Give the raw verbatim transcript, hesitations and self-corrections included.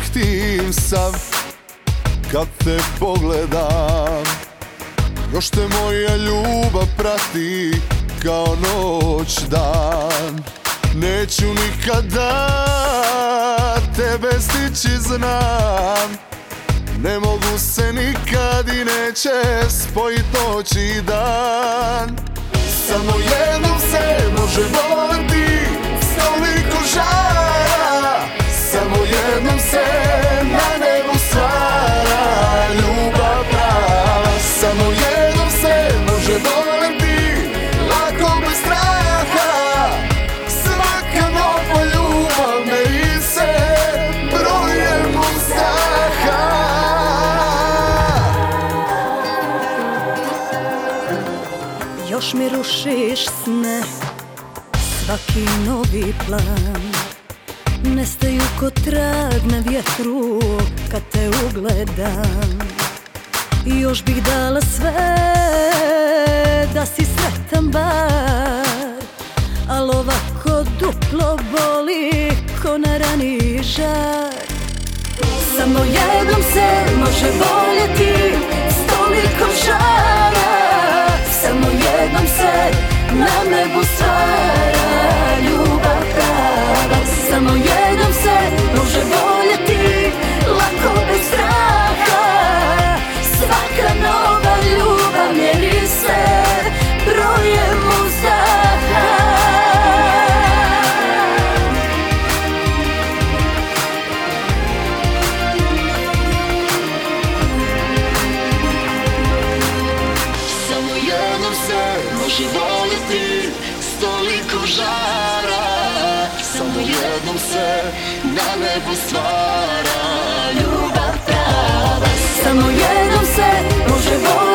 drhtim sav kad te pogledam. Još te moja ljubav prati kao noć dan. Neću nikada tebe stići, znam. Ne mogu se nikad i neće spojit noć i dan. Samo jednom se može voliti s toliko žara. Samo jednom se na nebu stvara ljubav prava. Samo jednom se može voliti lako bez straha. Svaka nova ljubav meri se brojem uzdaha. Još mi rušiš sne, svaki novi plan. Nestaju ko trag na vjetru kad te ugledam. Još bih dala sve da si sretan bar, al ovako duplo boli ko na rani žar. Samo jednom se može voljeti s toliko žara. Samo jednom se na nebu stvara ljubav prava. Samo jednom se može voljeti lako bez straha. Svaka nova ljubav mjeri se brojem uzdaha. Samo jednom se može voljeti s toliko žara. Samo jednom se na nebu stvara ljubav prava. Samo jednom se može voljeti